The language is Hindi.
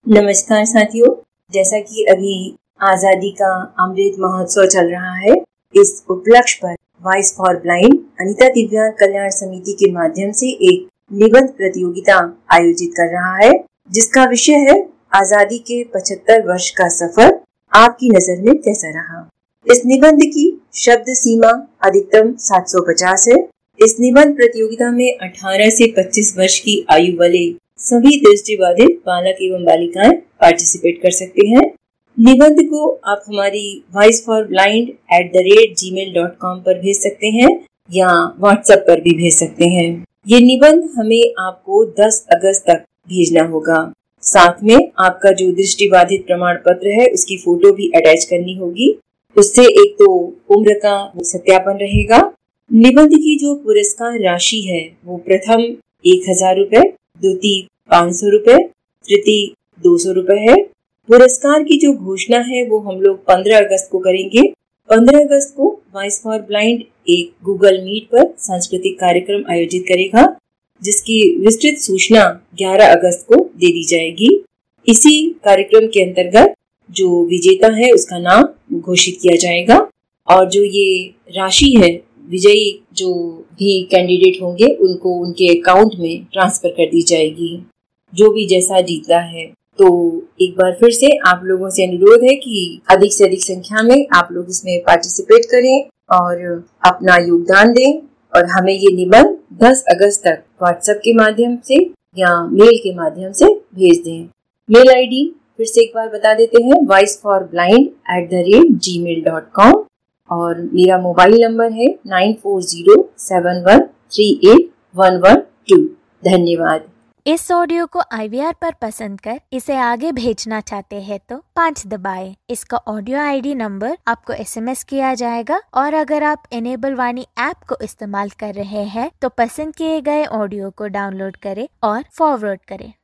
नमस्कार साथियों, जैसा कि अभी आजादी का अमृत महोत्सव चल रहा है, इस उपलक्ष्य पर वॉइस फॉर ब्लाइंड अनीता दिव्यांग कल्याण समिति के माध्यम से एक निबंध प्रतियोगिता आयोजित कर रहा है, जिसका विषय है आजादी के 75 वर्ष का सफर आपकी नजर में कैसा रहा। इस निबंध की शब्द सीमा अधिकतम 750 है। इस निबंध प्रतियोगिता में 18 से 25 वर्ष की आयु वाले सभी दृष्टिबाधित बालक एवं बालिकाएं पार्टिसिपेट कर सकते हैं। निबंध को आप हमारी voiceforblind@gmail.com पर भेज सकते हैं या व्हाट्सएप पर भी भेज सकते हैं। ये निबंध हमें आपको 10 अगस्त तक भेजना होगा। साथ में आपका जो दृष्टिबाधित प्रमाण पत्र है उसकी फोटो भी अटैच करनी होगी। उससे एक तो उम्र का सत्यापन रहेगा। निबंध की जो पुरस्कार राशि है वो प्रथम 1000 रुपए, द्वितीय 500 रुपए, तृतीय 200 रुपए है। पुरस्कार की जो घोषणा है वो हम लोग 15 अगस्त को करेंगे। 15 अगस्त को वॉइस फॉर ब्लाइंड एक गूगल मीट पर सांस्कृतिक कार्यक्रम आयोजित करेगा, जिसकी विस्तृत सूचना 11 अगस्त को दे दी जाएगी। इसी कार्यक्रम के अंतर्गत जो विजेता है उसका नाम घोषित किया जाएगा और जो ये राशि है विजयी जो भी कैंडिडेट होंगे उनको उनके अकाउंट में ट्रांसफर कर दी जाएगी, जो भी जैसा जीता है। तो एक बार फिर से आप लोगों से अनुरोध है कि अधिक से अधिक संख्या में आप लोग इसमें पार्टिसिपेट करें और अपना योगदान दें और हमें ये निबंध 10 अगस्त तक व्हाट्सएप के माध्यम से या मेल के माध्यम से भेज दें। मेल आईडी फिर से एक बार बता देते हैं, voiceforblind@gmail.com और मेरा मोबाइल नंबर है 9407138112। धन्यवाद। इस ऑडियो को IVR पर पसंद कर इसे आगे भेजना चाहते हैं तो 5 दबाएं। इसका ऑडियो ID नंबर आपको SMS किया जाएगा और अगर आप इनेबल वाणी ऐप को इस्तेमाल कर रहे हैं तो पसंद किए गए ऑडियो को डाउनलोड करें और फॉरवर्ड करें।